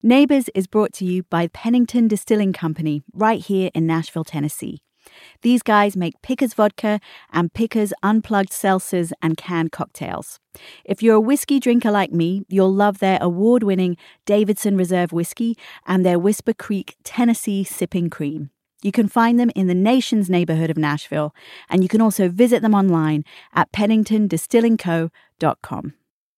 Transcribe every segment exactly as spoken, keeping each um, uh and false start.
Neighbors is brought to you by Pennington Distilling Company right here in Nashville, Tennessee. These guys make Pickers Vodka and Pickers Unplugged Seltzers and canned cocktails. If you're a whiskey drinker like me, you'll love their award-winning Davidson Reserve Whiskey and their Whisper Creek Tennessee Sipping Cream. You can find them in the nation's neighborhood of Nashville, and you can also visit them online at pennington distilling co dot com.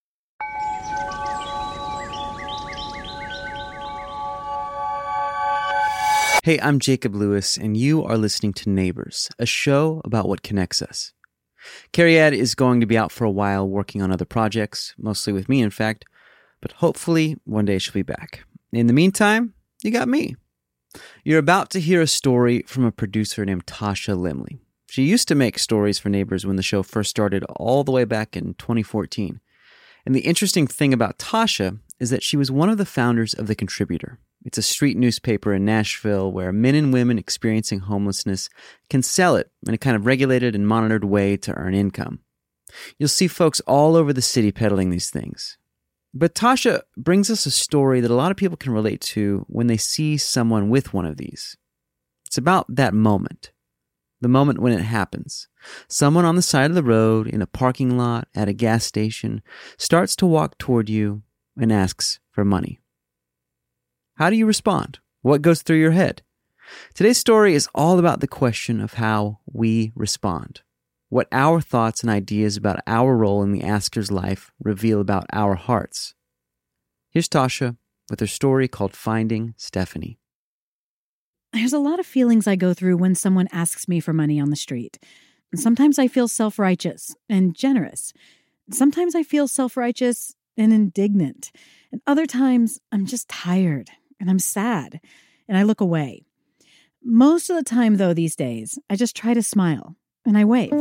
Hey, I'm Jacob Lewis, and you are listening to Neighbors, a show about what connects us. Carrie-Anne is going to be out for a while working on other projects, mostly with me, in fact, but hopefully one day she'll be back. In the meantime, you got me. You're about to hear a story from a producer named Tasha Limley. She used to make stories for Neighbors when the show first started all the way back in twenty fourteen. And the interesting thing about Tasha is that she was one of the founders of The Contributor. It's a street newspaper in Nashville where men and women experiencing homelessness can sell it in a kind of regulated and monitored way to earn income. You'll see folks all over the city peddling these things. But Tasha brings us a story that a lot of people can relate to when they see someone with one of these. It's about that moment. The moment when it happens. Someone on the side of the road, in a parking lot, at a gas station, starts to walk toward you and asks for money. How do you respond? What goes through your head? Today's story is all about the question of how we respond. What our thoughts and ideas about our role in the asker's life reveal about our hearts. Here's Tasha with her story called Finding Stephanie. There's a lot of feelings I go through when someone asks me for money on the street. Sometimes I feel self-righteous and generous. Sometimes I feel self-righteous and indignant. And other times I'm just tired and I'm sad and I look away. Most of the time, though, these days, I just try to smile and I wave.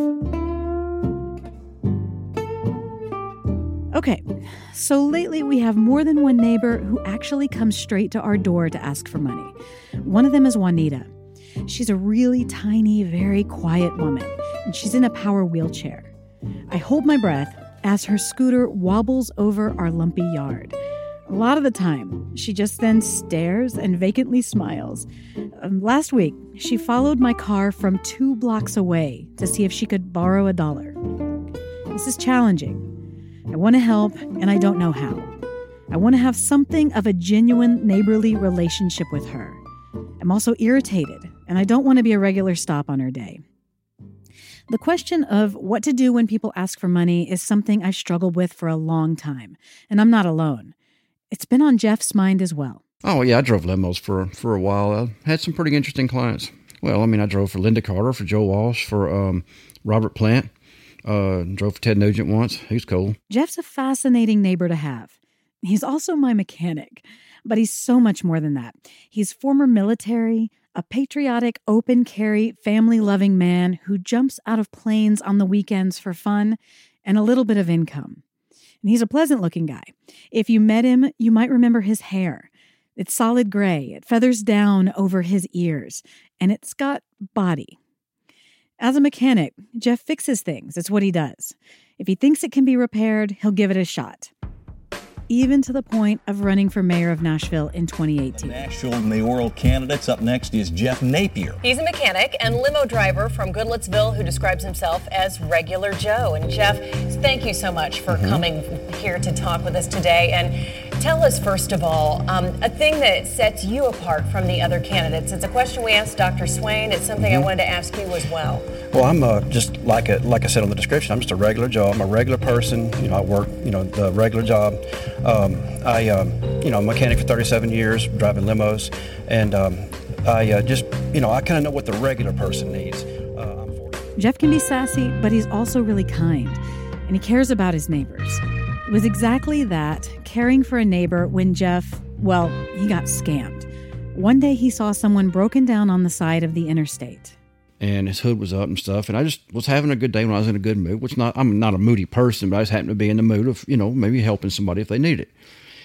Okay, so lately we have more than one neighbor who actually comes straight to our door to ask for money. One of them is Juanita. She's a really tiny, very quiet woman, and she's in a power wheelchair. I hold my breath as her scooter wobbles over our lumpy yard. A lot of the time, she just then stares and vacantly smiles. Um, last week, she followed my car from two blocks away to see if she could borrow a dollar. This is challenging. I want to help, and I don't know how. I want to have something of a genuine neighborly relationship with her. I'm also irritated, and I don't want to be a regular stop on her day. The question of what to do when people ask for money is something I've struggled with for a long time, and I'm not alone. It's been on Jeff's mind as well. Oh, yeah, I drove limos for, for a while. I had some pretty interesting clients. Well, I mean, I drove for Linda Carter, for Joe Walsh, for um, Robert Plant. Uh, drove for Ted Nugent once. He's cool. Jeff's a fascinating neighbor to have. He's also my mechanic, but he's so much more than that. He's former military, a patriotic, open-carry, family-loving man who jumps out of planes on the weekends for fun and a little bit of income. And he's a pleasant-looking guy. If you met him, you might remember his hair. It's solid gray. It feathers down over his ears, and it's got body. As a mechanic, Jeff fixes things. It's what he does. If he thinks it can be repaired, he'll give it a shot. Even to the point of running for mayor of Nashville in twenty eighteen. Nashville mayoral candidates. Up next is Jeff Napier. He's a mechanic and limo driver from Goodlettsville who describes himself as Regular Joe. And Jeff, thank you so much for mm-hmm. coming here to talk with us today. And tell us, first of all, um, a thing that sets you apart from the other candidates. It's a question we asked Doctor Swain. It's something mm-hmm. I wanted to ask you as well. Well, I'm uh, just like a, like I said on the description, I'm just a regular Joe. I'm a regular person. You know, I work, you know, the regular job. Um, I, um, you know, I'm a mechanic for thirty-seven years, driving limos. And um, I uh, just, you know, I kind of know what the regular person needs. Uh, I'm Jeff can be sassy, but he's also really kind. And he cares about his neighbors. It was exactly that, caring for a neighbor, when Jeff, well, he got scammed. One day he saw someone broken down on the side of the interstate. And his hood was up and stuff. And I just was having a good day when I was in a good mood, which not, I'm not a moody person, but I just happened to be in the mood of, you know, maybe helping somebody if they need it.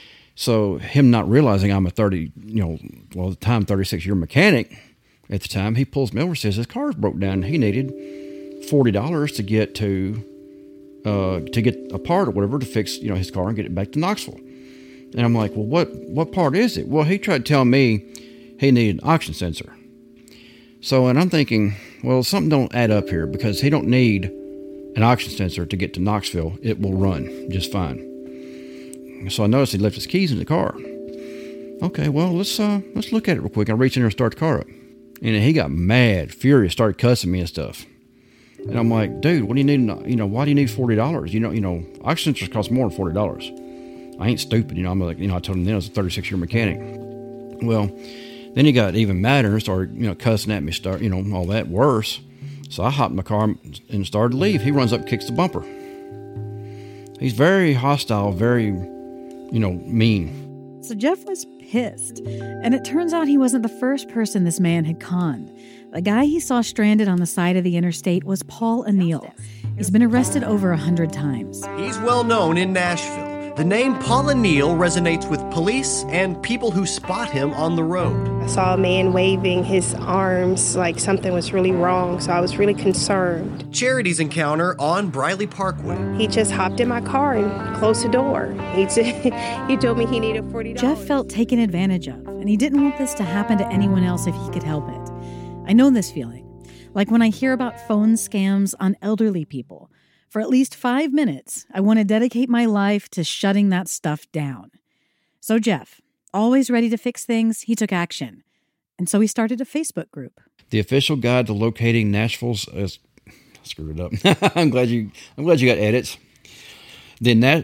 So him not realizing I'm a thirty, you know, well, at the time, thirty-six year mechanic at the time, he pulls me over and says his car's broke down. He needed forty dollars to get to, uh, to get a part or whatever to fix, you know, his car and get it back to Knoxville. And I'm like, well, what, what part is it? Well, he tried telling me he needed an oxygen sensor. So, and I'm thinking, well, something don't add up here because he don't need an oxygen sensor to get to Knoxville. It will run just fine. So I noticed he left his keys in the car. Okay, well, let's uh, let's look at it real quick. I reach in there and start the car up. And he got mad, furious, started cussing me and stuff. And I'm like, dude, what do you need? You know, why do you need forty dollars? You know, you know, oxygen sensors cost more than forty dollars. I ain't stupid, you know. I'm like, you know, I told him then I was a thirty-six year mechanic. Well, then he got even madder and started, you know, cussing at me, start, you know, all that worse. So I hopped in my car and started to leave. He runs up, kicks the bumper. He's very hostile, very, you know, mean. So Jeff was pissed. And it turns out he wasn't the first person this man had conned. The guy he saw stranded on the side of the interstate was Paul O'Neill. He's been arrested over a hundred times. He's well known in Nashville. The name Paul O'Neill resonates with police and people who spot him on the road. I saw a man waving his arms like something was really wrong, so I was really concerned. Charity's encounter on Briley Parkway. He just hopped in my car and closed the door. He, just, he told me he needed forty dollars. Jeff felt taken advantage of, and he didn't want this to happen to anyone else if he could help it. I know this feeling, like when I hear about phone scams on elderly people. For at least five minutes, I want to dedicate my life to shutting that stuff down. So Jeff, always ready to fix things, he took action. And so he started a Facebook group. The official guide to locating Nashville's... Uh, I screwed it up. I'm glad you I'm glad you got edits. The Nat...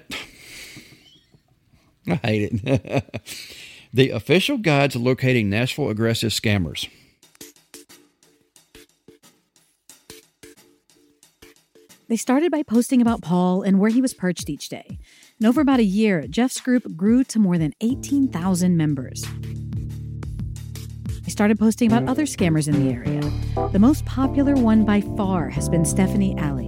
I hate it. The official guide to locating Nashville aggressive scammers. They started by posting about Paul and where he was perched each day. And over about a year, Jeff's group grew to more than eighteen thousand members. They started posting about other scammers in the area. The most popular one by far has been Stephanie Alley.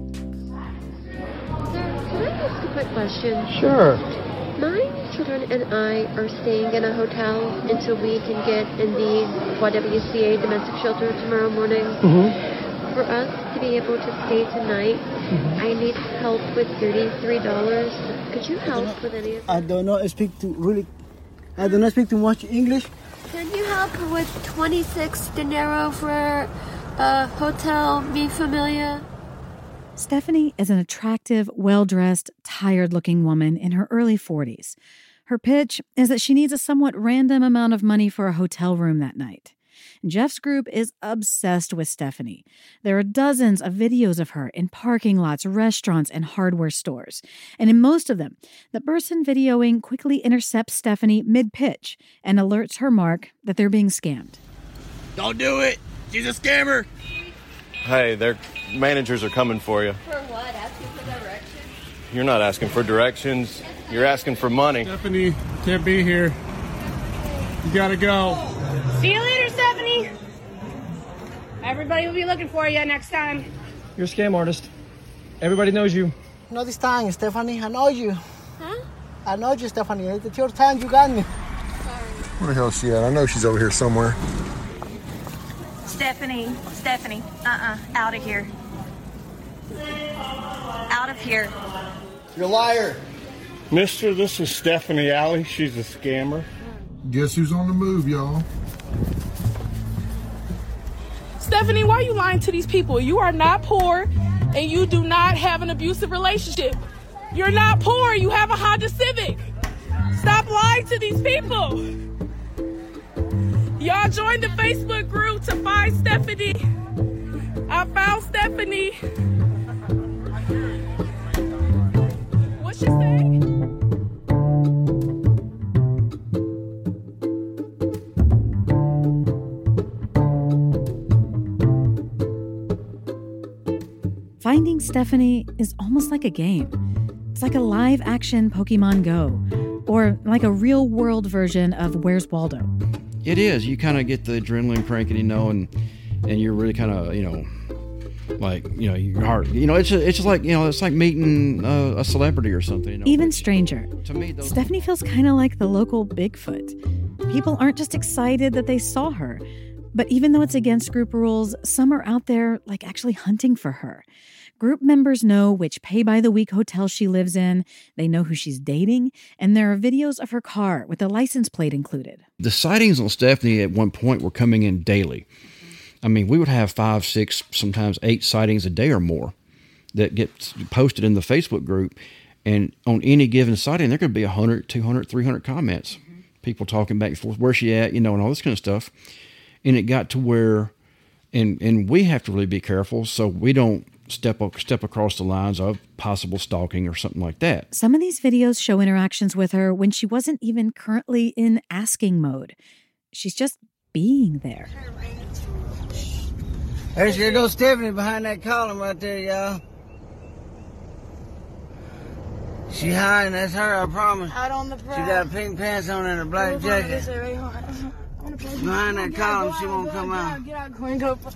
Sir, can I ask a quick question? Sure. My children and I are staying in a hotel until we can get in the Y W C A domestic shelter tomorrow morning. Mm-hmm. For us to be able to stay tonight, mm-hmm. I need help with thirty-three dollars. Could you help with any of that? I do not speak to really, I do not speak too much English. Can you help with twenty-six dinero for a hotel Mi Familia? Stephanie is an attractive, well-dressed, tired-looking woman in her early forties. Her pitch is that she needs a somewhat random amount of money for a hotel room that night. Jeff's group is obsessed with Stephanie. There are dozens of videos of her in parking lots, restaurants, and hardware stores. And in most of them, the person videoing quickly intercepts Stephanie mid-pitch and alerts her mark that they're being scammed. Don't do it! She's a scammer! Hey, their managers are coming for you. For what? Asking for directions? You're not asking for directions. You're asking for money. Stephanie, can't be here. You gotta go. See you later, Stephanie. Everybody will be looking for you next time. You're a scam artist. Everybody knows you. Not this time, Stephanie. I know you. Huh? I know you, Stephanie. It's your time. You got me. Where the hell is she at? I know she's over here somewhere. Stephanie, Stephanie, uh-uh, out of here. Out of here. You're a liar. Mister, this is Stephanie Alley. She's a scammer. Guess who's on the move, y'all? Stephanie, why are you lying to these people? You are not poor, and you do not have an abusive relationship. You're not poor. You have a Honda Civic. Stop lying to these people. Y'all join the Facebook group to find Stephanie. I found Stephanie. What's she saying? Finding Stephanie is almost like a game. It's like a live-action Pokemon Go, or like a real-world version of Where's Waldo. It is. You kind of get the adrenaline cranking, you know, and and you're really kind of, you know, like, you know, your heart. You know, it's just, it's just like, you know, it's like meeting uh, a celebrity or something. You know? Even stranger. To me, those Stephanie feels kind of like the local Bigfoot. People aren't just excited that they saw her, but even though it's against group rules, some are out there, like, actually hunting for her. Group members know which pay-by-the-week hotel she lives in, they know who she's dating, and there are videos of her car with the license plate included. The sightings on Stephanie at one point were coming in daily. I mean, we would have five, six, sometimes eight sightings a day or more that get posted in the Facebook group. And on any given sighting, there could be one hundred, two hundred, three hundred comments. Mm-hmm. People talking back and forth, where's she at, you know, and all this kind of stuff. And it got to where, and and we have to really be careful so we don't step step across the lines of possible stalking or something like that. Some of these videos show interactions with her when she wasn't even currently in asking mode. She's just being there. There's your little Stephanie behind that column right there, y'all. She high, and that's her, I promise. Out on the She got pink pants on and a black jacket. Behind that column, she won't come out. Get out, Queen. Go.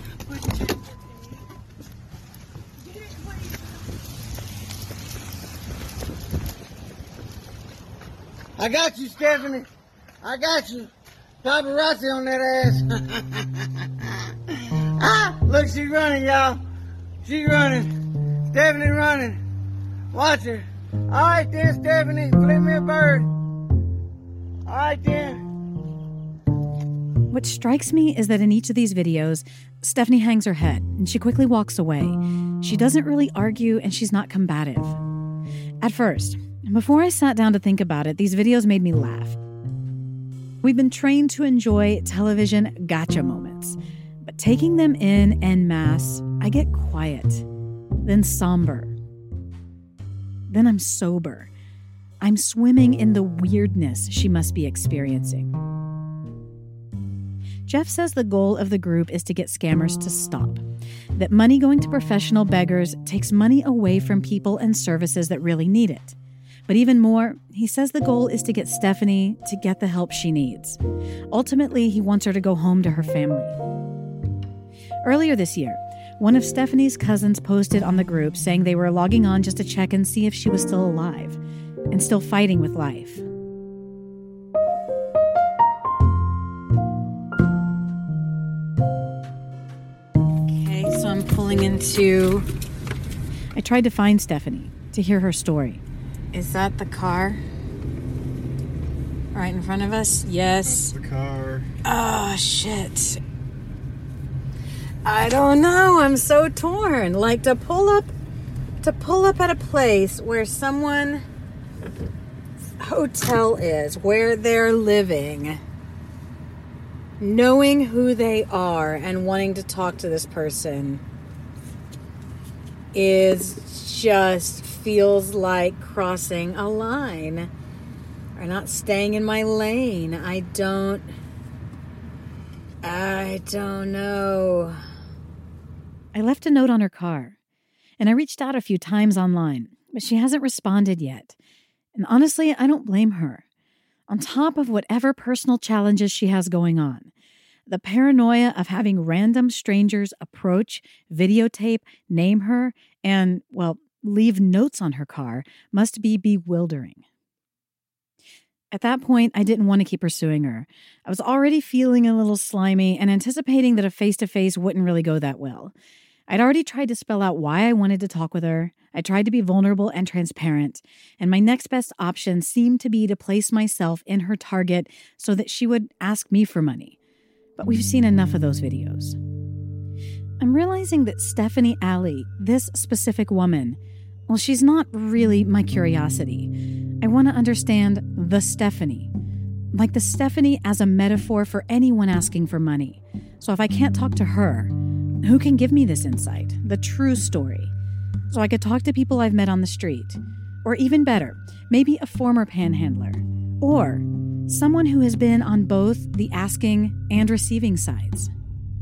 I got you, Stephanie. I got you. Paparazzi on that ass. Ah, look, she running, y'all. She running. Stephanie running. Watch her. All right then, Stephanie. Flip me a bird. All right then. What strikes me is that in each of these videos, Stephanie hangs her head and she quickly walks away. She doesn't really argue and she's not combative. At first, before I sat down to think about it, these videos made me laugh. We've been trained to enjoy television gotcha moments, but taking them in en masse, I get quiet, then somber. Then I'm sober. I'm swimming in the weirdness she must be experiencing. Jeff says the goal of the group is to get scammers to stop. That money going to professional beggars takes money away from people and services that really need it. But even more, he says the goal is to get Stephanie to get the help she needs. Ultimately, he wants her to go home to her family. Earlier this year, one of Stephanie's cousins posted on the group saying they were logging on just to check and see if she was still alive and still fighting with life. Okay, so I'm pulling into... I tried to find Stephanie to hear her story. Is that the car? Right in front of us? Yes. That's the car. Oh, shit. I don't know. I'm so torn. Like to pull up, to pull up at a place where someone hotel is, where they're living, knowing who they are and wanting to talk to this person is just feels like crossing a line or not staying in my lane. I don't, I don't know. I left a note on her car, and I reached out a few times online, but she hasn't responded yet. And honestly, I don't blame her. On top of whatever personal challenges she has going on, the paranoia of having random strangers approach, videotape, name her, and, well, leave notes on her car must be bewildering. At that point, I didn't want to keep pursuing her. I was already feeling a little slimy and anticipating that a face-to-face wouldn't really go that well. I'd already tried to spell out why I wanted to talk with her. I tried to be vulnerable and transparent, and my next best option seemed to be to place myself in her target so that she would ask me for money. But we've seen enough of those videos. I'm realizing that Stephanie Alley, this specific woman, well, she's not really my curiosity. I want to understand the Stephanie, like the Stephanie as a metaphor for anyone asking for money. So if I can't talk to her, who can give me this insight, the true story? So I could talk to people I've met on the street, or even better, maybe a former panhandler, or someone who has been on both the asking and receiving sides.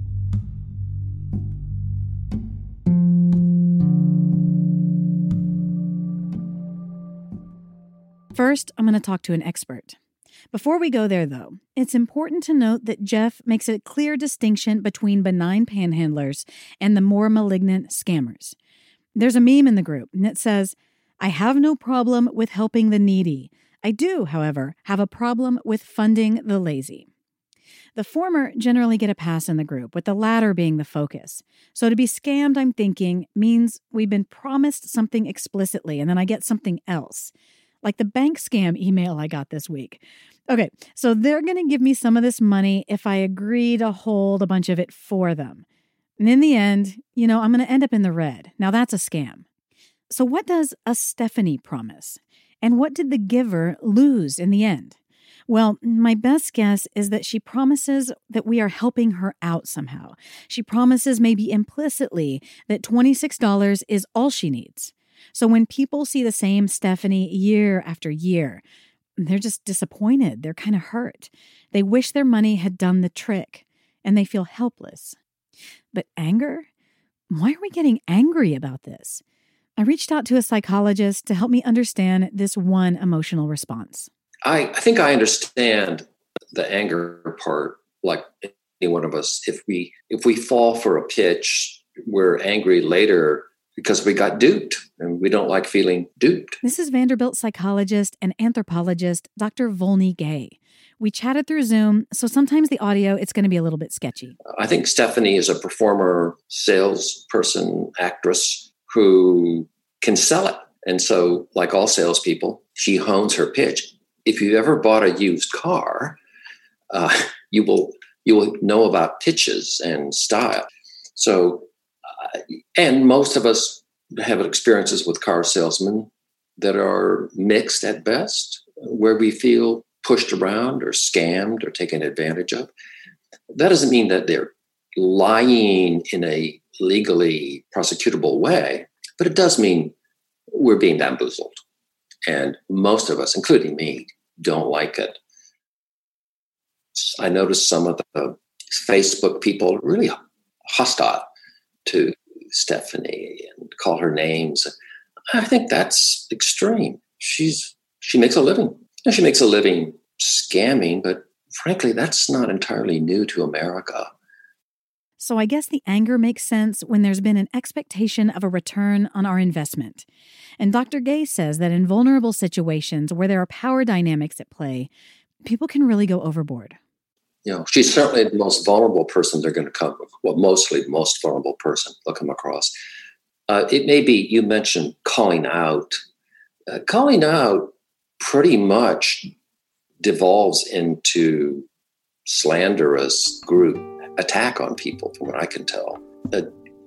First, I'm going to talk to an expert. Before we go there, though, it's important to note that Jeff makes a clear distinction between benign panhandlers and the more malignant scammers. There's a meme in the group, and it says, "I have no problem with helping the needy. I do, however, have a problem with funding the lazy." The former generally get a pass in the group, with the latter being the focus. So to be scammed, I'm thinking, means we've been promised something explicitly and then I get something else. Like the bank scam email I got this week. Okay, so they're going to give me some of this money if I agree to hold a bunch of it for them. And in the end, you know, I'm going to end up in the red. Now that's a scam. So what does a Stephanie promise? And what did the giver lose in the end? Well, my best guess is that she promises that we are helping her out somehow. She promises maybe implicitly that twenty-six dollars is all she needs. So when people see the same Stephanie year after year, they're just disappointed. They're kind of hurt. They wish their money had done the trick, and they feel helpless. But anger? Why are we getting angry about this? I reached out to a psychologist to help me understand this one emotional response. I, I think I understand the anger part, like any one of us. If we if we fall for a pitch, we're angry later because we got duped, and we don't like feeling duped. This is Vanderbilt psychologist and anthropologist Doctor Volney Gay. We chatted through Zoom, so sometimes the audio, it's going to be a little bit sketchy. I think Stephanie is a performer, salesperson, actress who can sell it. And so, like all salespeople, she hones her pitch. If you've ever bought a used car, uh, you will you will know about pitches and style. So, uh, and most of us have experiences with car salesmen that are mixed at best, where we feel pushed around or scammed or taken advantage of. That doesn't mean that they're lying in a legally prosecutable way, but it does mean we're being bamboozled. And most of us, including me, don't like it. I noticed some of the Facebook people really hostile to Stephanie and call her names. I think that's extreme. She's she makes a living. And she makes a living scamming, but frankly, that's not entirely new to America. So I guess the anger makes sense when there's been an expectation of a return on our investment. And Doctor Gay says that in vulnerable situations where there are power dynamics at play, people can really go overboard. You know, she's certainly the most vulnerable person they're going to come, well, mostly the most vulnerable person they'll come across. Uh, it may be, you mentioned calling out. Uh, calling out pretty much devolves into slanderous group attack on people, from what I can tell. Uh,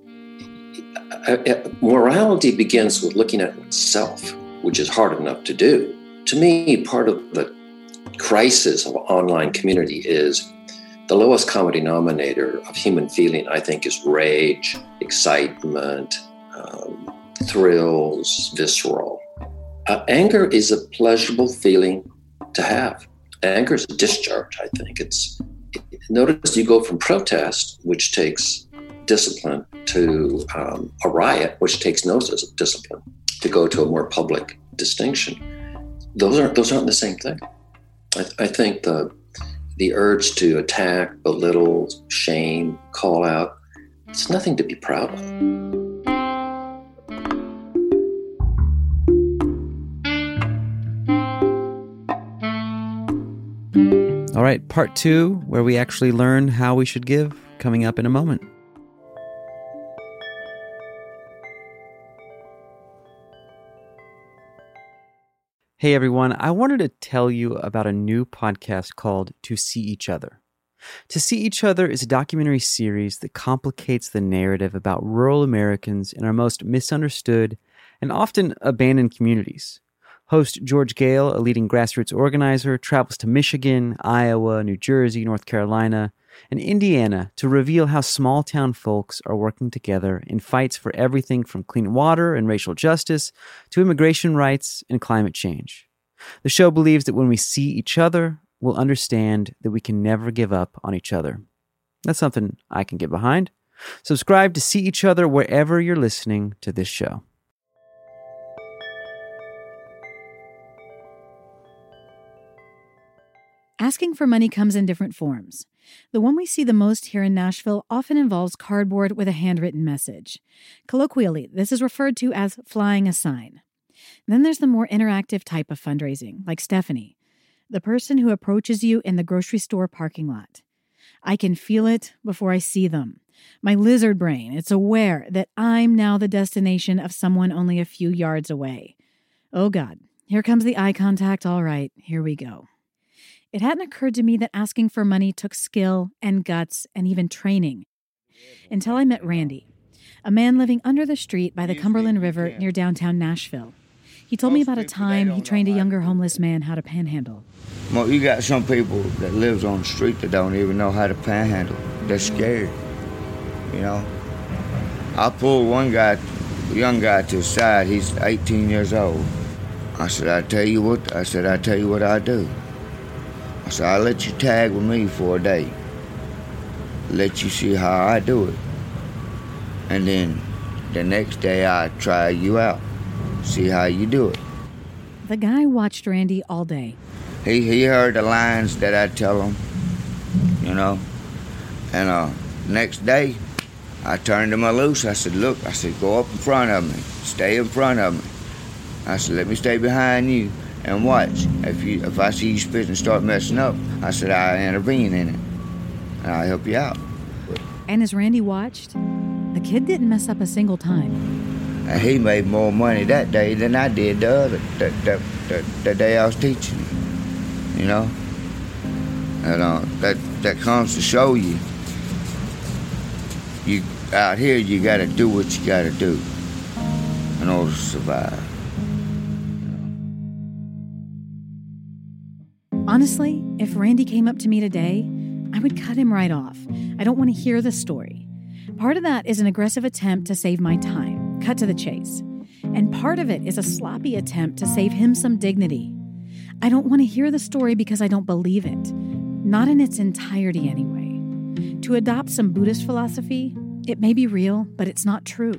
morality begins with looking at oneself, which is hard enough to do. To me, part of the crisis of online community is the lowest common denominator of human feeling, I think, is rage, excitement, um, thrills, visceral. Uh, anger is a pleasurable feeling to have. Anger is a discharge, I think. It's Notice you go from protest, which takes discipline, to um, a riot, which takes no discipline, to go to a more public distinction. Those aren't those aren't the same thing. I, I think the the urge to attack, belittle, shame, call out, it's nothing to be proud of. All right, part two, where we actually learn how we should give, coming up in a moment. Hey everyone, I wanted to tell you about a new podcast called To See Each Other. To See Each Other is a documentary series that complicates the narrative about rural Americans in our most misunderstood and often abandoned communities. Host George Gale, a leading grassroots organizer, travels to Michigan, Iowa, New Jersey, North Carolina, and Indiana to reveal how small-town folks are working together in fights for everything from clean water and racial justice to immigration rights and climate change. The show believes that when we see each other, we'll understand that we can never give up on each other. That's something I can get behind. Subscribe to See Each Other wherever you're listening to this show. Asking for money comes in different forms. The one we see the most here in Nashville often involves cardboard with a handwritten message. Colloquially, this is referred to as flying a sign. Then there's the more interactive type of fundraising, like Stephanie, the person who approaches you in the grocery store parking lot. I can feel it before I see them. My lizard brain, it's aware that I'm now the destination of someone only a few yards away. Oh God, here comes the eye contact. All right, here we go. It hadn't occurred to me that asking for money took skill and guts and even training until I met Randy, a man living under the street by the Cumberland River near downtown Nashville. He told me about a time he trained a younger homeless man how to panhandle. Well, you got some people that lives on the street that don't even know how to panhandle. They're scared, you know. I pulled one guy, a young guy to the side. He's eighteen years old. I said, I tell you what, I said, I tell you what I do. I said, I'll let you tag with me for a day. Let you see how I do it. And then the next day I try you out. See how you do it. The guy watched Randy all day. He he heard the lines that I tell him, you know. And uh, next day, I turned him loose. I said, look, I said, go up in front of me. Stay in front of me. I said, let me stay behind you and watch. If you if I see you spit and start messing up, I said, I'll intervene in it. And I'll help you out. And as Randy watched, the kid didn't mess up a single time. And he made more money that day than I did the other, the, the, the, the day I was teaching him, you know? And uh, that, that comes to show you, you out here you gotta do what you gotta do in order to survive. Honestly, if Randy came up to me today, I would cut him right off. I don't want to hear the story. Part of that is an aggressive attempt to save my time, cut to the chase. And part of it is a sloppy attempt to save him some dignity. I don't want to hear the story because I don't believe it. Not in its entirety, anyway. To adopt some Buddhist philosophy, it may be real, but it's not true.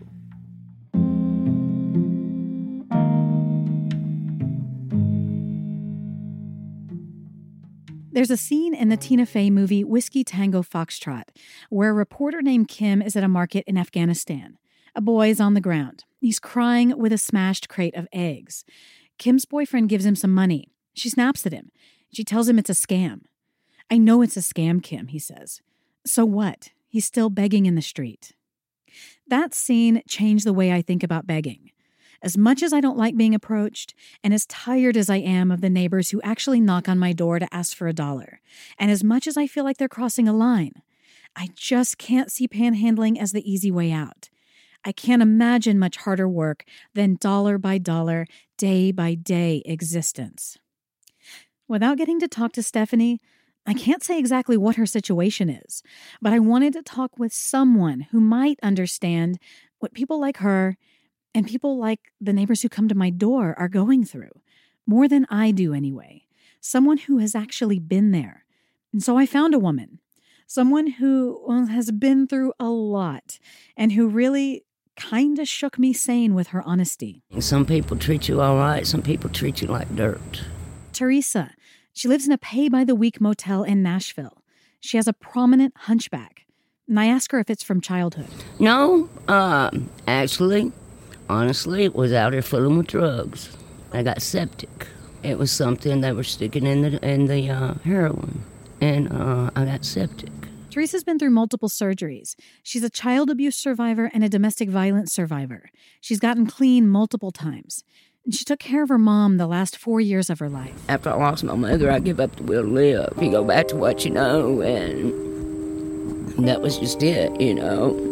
There's a scene in the Tina Fey movie Whiskey Tango Foxtrot where a reporter named Kim is at a market in Afghanistan. A boy is on the ground. He's crying with a smashed crate of eggs. Kim's boyfriend gives him some money. She snaps at him. She tells him it's a scam. I know it's a scam, Kim, he says. So what? He's still begging in the street. That scene changed the way I think about begging. As much as I don't like being approached, and as tired as I am of the neighbors who actually knock on my door to ask for a dollar, and as much as I feel like they're crossing a line, I just can't see panhandling as the easy way out. I can't imagine much harder work than dollar by dollar, day by day existence. Without getting to talk to Stephanie, I can't say exactly what her situation is, but I wanted to talk with someone who might understand what people like her and people like the neighbors who come to my door are going through. More than I do anyway. Someone who has actually been there. And so I found a woman. Someone who well, has been through a lot and who really kind of shook me sane with her honesty. Some people treat you all right. Some people treat you like dirt. Teresa. She lives in a pay-by-the-week motel in Nashville. She has a prominent hunchback. And I ask her if it's from childhood. No, uh, actually... Honestly, it was out here fooling with drugs. I got septic. It was something they were sticking in the in the uh, heroin, and uh, I got septic. Teresa's been through multiple surgeries. She's a child abuse survivor and a domestic violence survivor. She's gotten clean multiple times. And she took care of her mom the last four years of her life. After I lost my mother, I give up the will to live. You go back to what you know, and that was just it, you know.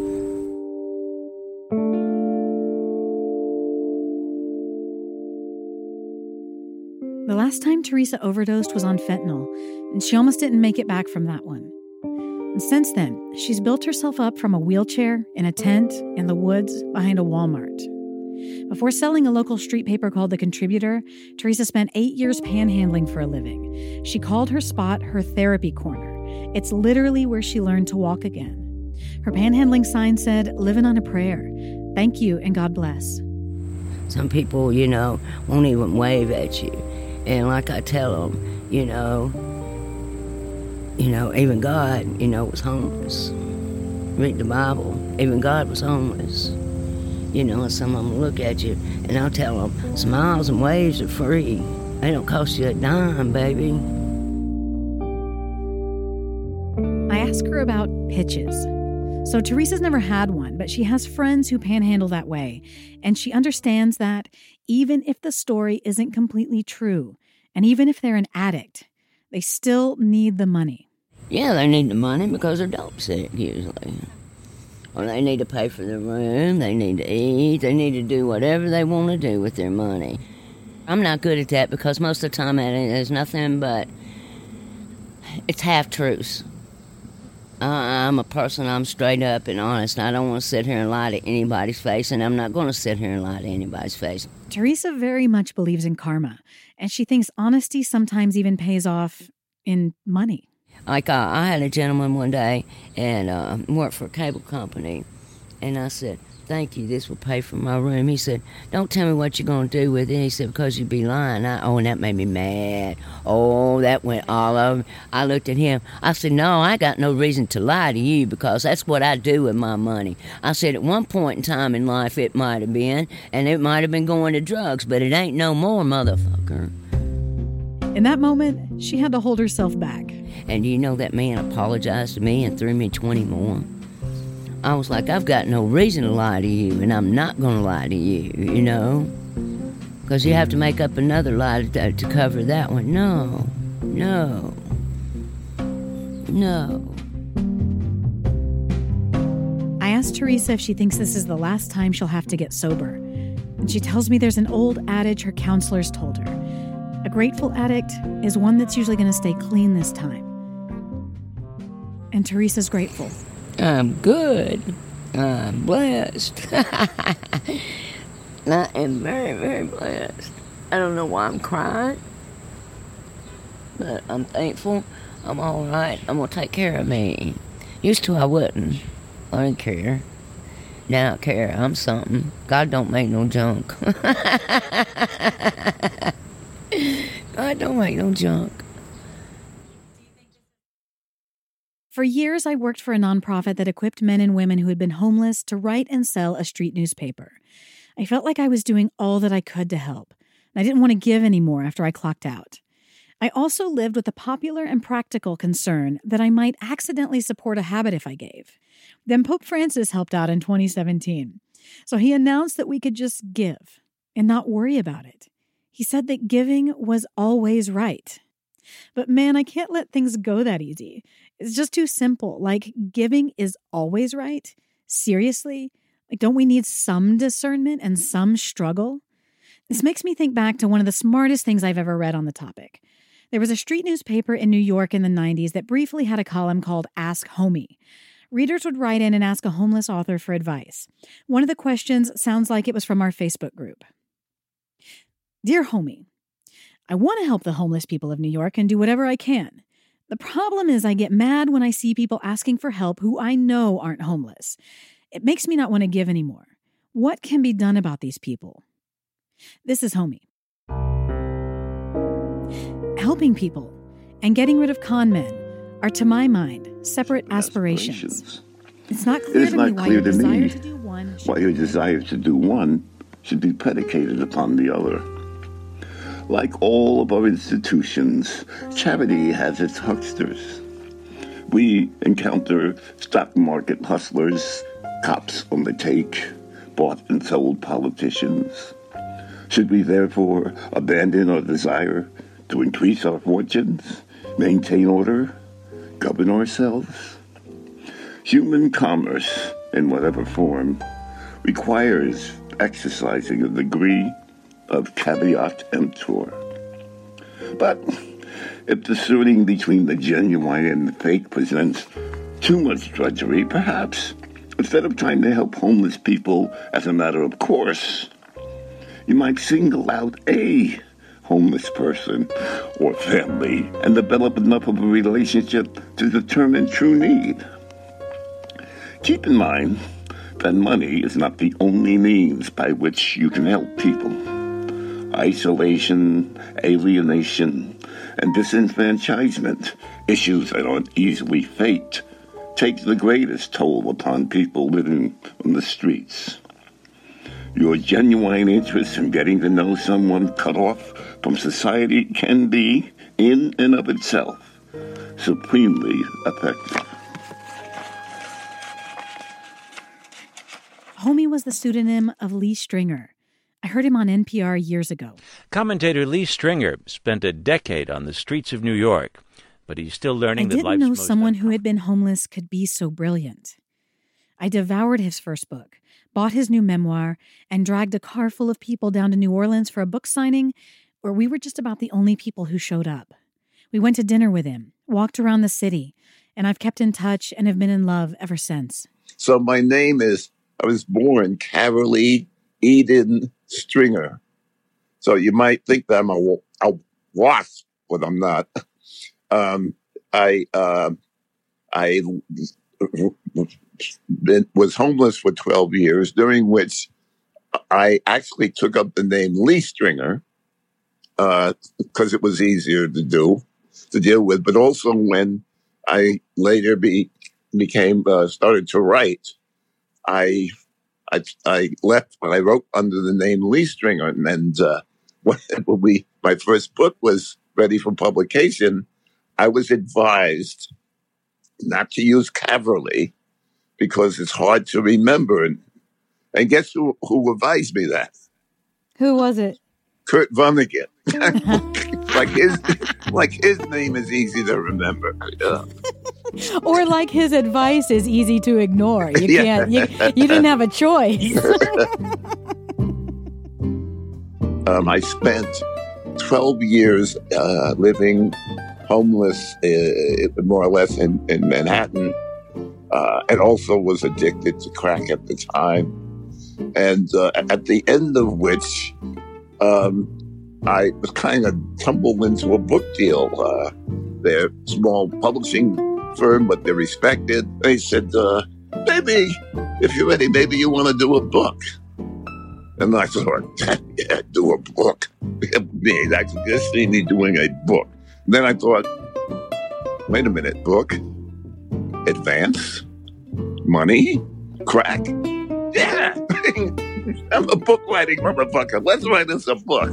The last time Teresa overdosed was on fentanyl, and she almost didn't make it back from that one. And since then, she's built herself up from a wheelchair, in a tent, in the woods, behind a Walmart. Before selling a local street paper called The Contributor, Teresa spent eight years panhandling for a living. She called her spot her therapy corner. It's literally where she learned to walk again. Her panhandling sign said, "Living on a prayer. Thank you and God bless." Some people, you know, won't even wave at you. And like I tell them, you know, you know, even God, you know, was homeless. Read the Bible. Even God was homeless. You know, and some of them look at you, and I'll tell them, smiles and waves are free. They don't cost you a dime, baby. I ask her about pitches. So Teresa's never had one, but she has friends who panhandle that way. And she understands that even if the story isn't completely true, and even if they're an addict, they still need the money. Yeah, they need the money because they're dope sick, usually. Or they need to pay for their room, they need to eat, they need to do whatever they want to do with their money. I'm not good at that because most of the time there's nothing but, it's half-truths. Uh, I'm a person, I'm straight up and honest. I don't want to sit here and lie to anybody's face, and I'm not going to sit here and lie to anybody's face. Teresa very much believes in karma, and she thinks honesty sometimes even pays off in money. Like, uh, I had a gentleman one day and uh, worked for a cable company, and I said, thank you, this will pay for my room. He said, don't tell me what you're going to do with it. He said, because you'd be lying. I, oh, and that made me mad. Oh, that went all over. I looked at him. I said, no, I got no reason to lie to you because that's what I do with my money. I said, at one point in time in life, it might have been, and it might have been going to drugs, but it ain't no more, motherfucker. In that moment, she had to hold herself back. And you know that man apologized to me and threw me twenty more. I was like, I've got no reason to lie to you, and I'm not going to lie to you, you know? Because you have to make up another lie to, to cover that one. No, no, no. I asked Teresa if she thinks this is the last time she'll have to get sober. And she tells me there's an old adage her counselors told her. A grateful addict is one that's usually going to stay clean this time. And Teresa's grateful. I'm good. I'm blessed. I am very, very blessed. I don't know why I'm crying, but I'm thankful. I'm all right. I'm going to take care of me. Used to I wouldn't. I didn't care. Now I care. I'm something. God don't make no junk. God don't make no junk. For years, I worked for a nonprofit that equipped men and women who had been homeless to write and sell a street newspaper. I felt like I was doing all that I could to help. I didn't want to give anymore after I clocked out. I also lived with a popular and practical concern that I might accidentally support a habit if I gave. Then Pope Francis helped out in twenty seventeen. So he announced that we could just give and not worry about it. He said that giving was always right. But man, I can't let things go that easy. It's just too simple. Like, giving is always right? Seriously? Like, don't we need some discernment and some struggle? This makes me think back to one of the smartest things I've ever read on the topic. There was a street newspaper in New York in the nineties that briefly had a column called Ask Homie. Readers would write in and ask a homeless author for advice. One of the questions sounds like it was from our Facebook group. Dear Homie, I want to help the homeless people of New York and do whatever I can. The problem is I get mad when I see people asking for help who I know aren't homeless. It makes me not want to give anymore. What can be done about these people? This is Homie. Helping people and getting rid of con men are, to my mind, separate aspirations. It's not clear to me why your desire to do one why your desire to do one should be predicated upon the other. Like all of our institutions, charity has its hucksters. We encounter stock market hustlers, cops on the take, bought and sold politicians. Should we therefore abandon our desire to increase our fortunes, maintain order, govern ourselves? Human commerce, in whatever form, requires exercising a degree of caveat emptor. But if discerning between the genuine and the fake presents too much drudgery, perhaps instead of trying to help homeless people as a matter of course, you might single out a homeless person or family and develop enough of a relationship to determine true need. Keep in mind that money is not the only means by which you can help people. Isolation, alienation, and disenfranchisement, issues that aren't easily faked, take the greatest toll upon people living on the streets. Your genuine interest in getting to know someone cut off from society can be, in and of itself, supremely effective. Homie was the pseudonym of Lee Stringer. I heard him on N P R years ago. Commentator Lee Stringer spent a decade on the streets of New York, but he's still learning I that didn't life's know most someone who had been homeless could be so brilliant. I devoured his first book, bought his new memoir, and dragged a car full of people down to New Orleans for a book signing where we were just about the only people who showed up. We went to dinner with him, walked around the city, and I've kept in touch and have been in love ever since. So my name is, I was born Carolee Eden Stringer. So you might think that I'm a, a wasp, but I'm not. Um, I uh, I been, was homeless for twelve years, during which I actually took up the name Lee Stringer uh, because it was easier to do, to deal with. But also when I later be, became uh, started to write, I I I left when I wrote under the name Lee Stringer, and, and uh, when we my first book was ready for publication, I was advised not to use Caverly because it's hard to remember. And, and guess who, who advised me that? Who was it? Kurt Vonnegut. like his like his name is easy to remember. Yeah. Or like his advice is easy to ignore. You Yeah. can't. You, you didn't have a choice. um, I spent twelve years uh, living homeless, uh, more or less in, in Manhattan, uh, and also was addicted to crack at the time. And uh, at the end of which, um, I was kind of tumbled into a book deal. Uh, they're a small publishing firm, but they're respected. They said, uh, maybe, if you're ready, maybe you want to do a book. And I thought, yeah, do a book. Me, that's just see me doing a book. And then I thought, wait a minute, book, advance, money, crack. Yeah, I'm a book writing motherfucker. Let's write us a book.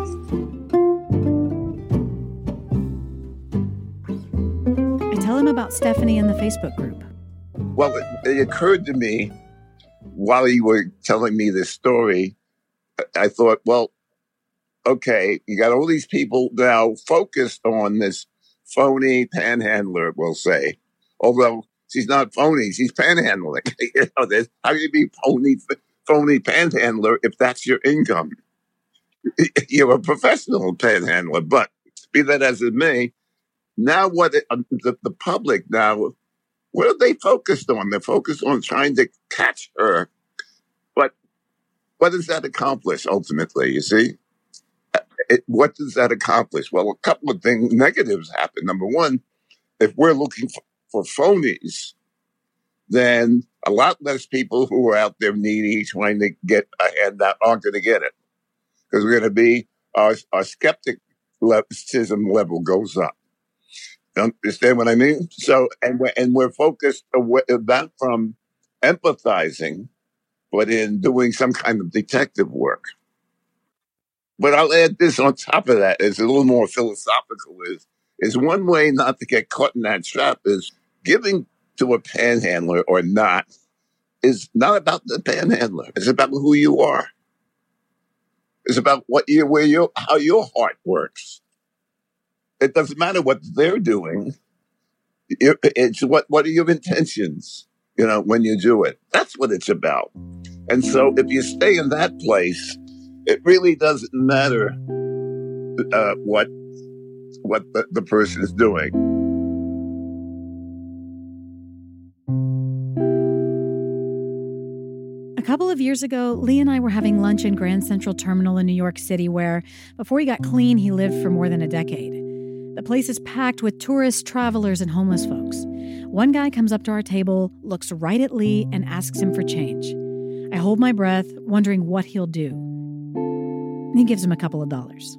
I tell him about Stephanie in the Facebook group. Well, it, it occurred to me while you were telling me this story, I thought, well, okay, you got all these people now focused on this phony panhandler, we'll say. Although she's not phony, she's panhandling. You know, there's- how can you be phony, phony panhandler if that's your income? You're a professional panhandler. But be that as it may, now what it, uh, the, the public now, what are they focused on? They're focused on trying to catch her. But what does that accomplish ultimately, you see? It, what does that accomplish? Well, a couple of things, negatives happen. Number one, if we're looking for, for phonies, then a lot less people who are out there needy trying to get a handout aren't going to get it. Because we're going to be, our, our skepticism level goes up. You understand what I mean? So, and we're, and we're focused away, not from empathizing, but in doing some kind of detective work. But I'll add this on top of that. It's a little more philosophical. Is is one way not to get caught in that trap is giving to a panhandler or not is not about the panhandler. It's about who you are. It's about what you, where you, how your heart works. It doesn't matter what they're doing. It- It's what what are your intentions? You know, when you do it, that's what it's about. And so, if you stay in that place, it really doesn't matter uh, what what the, the person is doing. A couple of years ago, Lee and I were having lunch in Grand Central Terminal in New York City, where, before he got clean, he lived for more than a decade. The place is packed with tourists, travelers, and homeless folks. One guy comes up to our table, looks right at Lee, and asks him for change. I hold my breath, wondering what he'll do. He gives him a couple of dollars.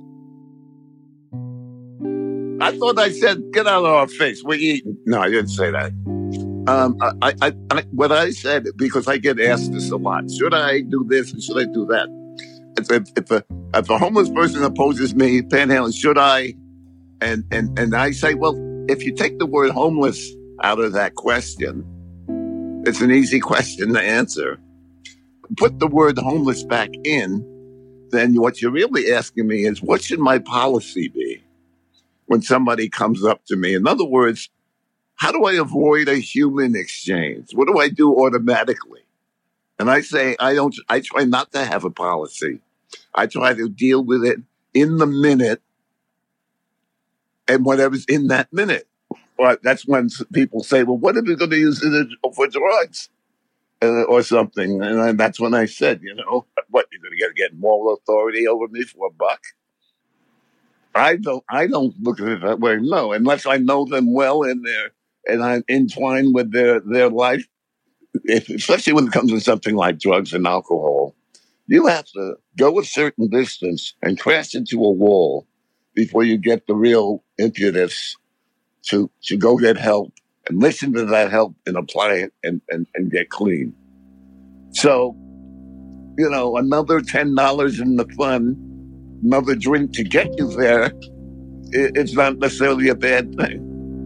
I thought I said, "Get out of our face. We're eating." No, I didn't say that. Um, I, I, I, what I said, because I get asked this a lot: should I do this and should I do that? If, if, if a if a homeless person opposes me, panhandling, should I? And and and I say, well, if you take the word homeless out of that question, it's an easy question to answer. put the word homeless back in, then what you're really asking me is, what should my policy be when somebody comes up to me? In other words, how do I avoid a human exchange? What do I do automatically? And I say, I don't, I try not to have a policy. I try to deal with it in the minute and whatever's in that minute. Well, that's when people say, well, what are we going to use it for drugs uh, or something? And I, that's when I said, you know, what, you're going to get, get moral authority over me for a buck? I don't, I don't look at it that way, no, unless I know them well and they're, and I'm entwined with their, their life, if, especially when it comes to something like drugs and alcohol. You have to go a certain distance and crash into a wall before you get the real impetus to, to go get help and listen to that help and apply it and, and, and get clean. So, you know, another ten dollars in the fund, another drink to get you there, it, it's not necessarily a bad thing.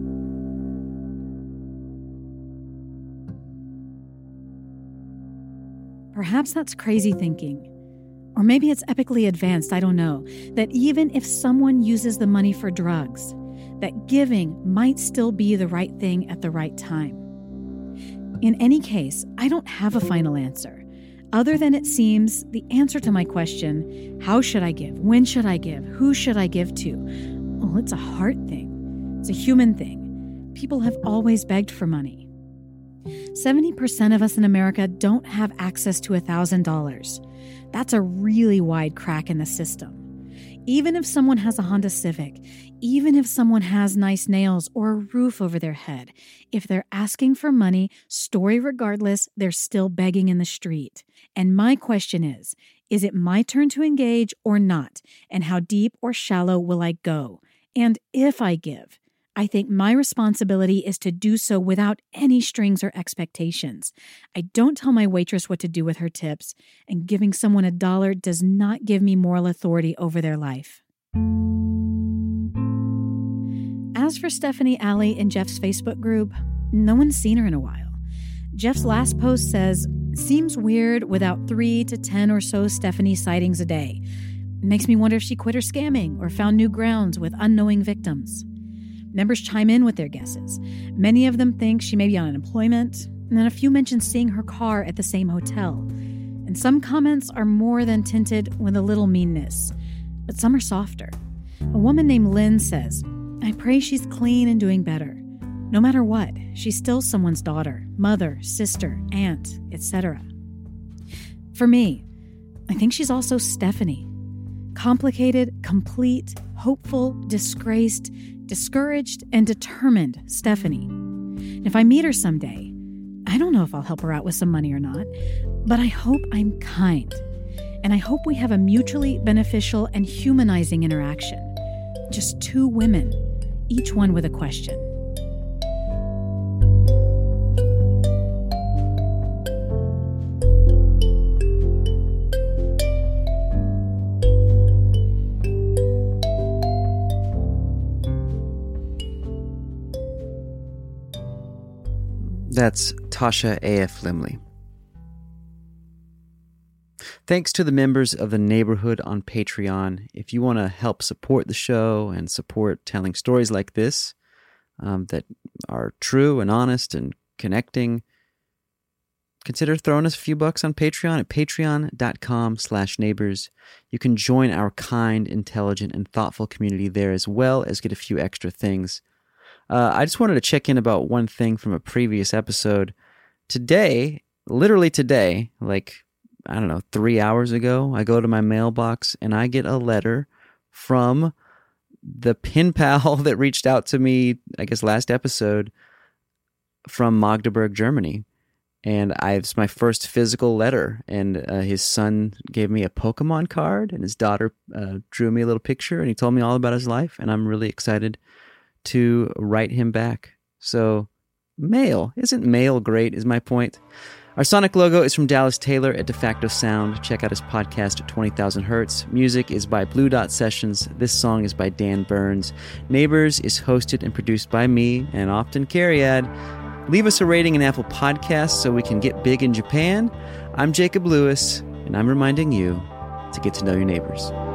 Perhaps that's crazy thinking. Or maybe it's epically advanced, I don't know, that even if someone uses the money for drugs, that giving might still be the right thing at the right time. In any case, I don't have a final answer, other than it seems the answer to my question, how should I give? When should I give? Who should I give to? Well, it's a heart thing. It's a human thing. People have always begged for money. seventy percent of us in America don't have access to one thousand dollars. That's a really wide crack in the system. Even if someone has a Honda Civic, even if someone has nice nails or a roof over their head, if they're asking for money, story regardless, they're still begging in the street. And my question is, is it my turn to engage or not? And how deep or shallow will I go? And if I give, I think my responsibility is to do so without any strings or expectations. I don't tell my waitress what to do with her tips, and giving someone a dollar does not give me moral authority over their life. As for Stephanie Alley in Jeff's Facebook group, no one's seen her in a while. Jeff's last post says, seems weird without three to ten or so Stephanie sightings a day. Makes me wonder if she quit her scamming or found new grounds with unknowing victims. Members chime in with their guesses. Many of them think she may be on unemployment, and then a few mention seeing her car at the same hotel. And some comments are more than tinted with a little meanness, but some are softer. A woman named Lynn says, I pray she's clean and doing better. No matter what, she's still someone's daughter, mother, sister, aunt, et cetera. For me, I think she's also Stephanie. Complicated, complete, hopeful, disgraced, discouraged, and determined Stephanie. And if I meet her someday, I don't know if I'll help her out with some money or not, but I hope I'm kind. And I hope we have a mutually beneficial and humanizing interaction. Just two women, each one with a question. That's Tasha A F. Limley. Thanks to the members of the neighborhood on Patreon. If you want to help support the show and support telling stories like this um, that are true and honest and connecting, consider throwing us a few bucks on Patreon at patreon.com slash neighbors. You can join our kind, intelligent, and thoughtful community there, as well as get a few extra things. Uh, I just wanted to check in about one thing from a previous episode. Today, literally today, like, I don't know, three hours ago, I go to my mailbox and I get a letter from the pen pal that reached out to me, I guess last episode, from Magdeburg, Germany. And I, it's my first physical letter. And uh, his son gave me a Pokemon card, and his daughter uh, drew me a little picture, and he told me all about his life. And I'm really excited to write him back. So, mail. Isn't mail great, is my point. Our sonic logo is from Dallas Taylor at De Facto Sound. Check out his podcast at twenty thousand hertz. Music is by Blue Dot Sessions. This song is by Dan Burns. Neighbors is hosted and produced by me and often Cariad. Leave us a rating in Apple Podcasts so we can get big in Japan. I'm Jacob Lewis, and I'm reminding you to get to know your neighbors.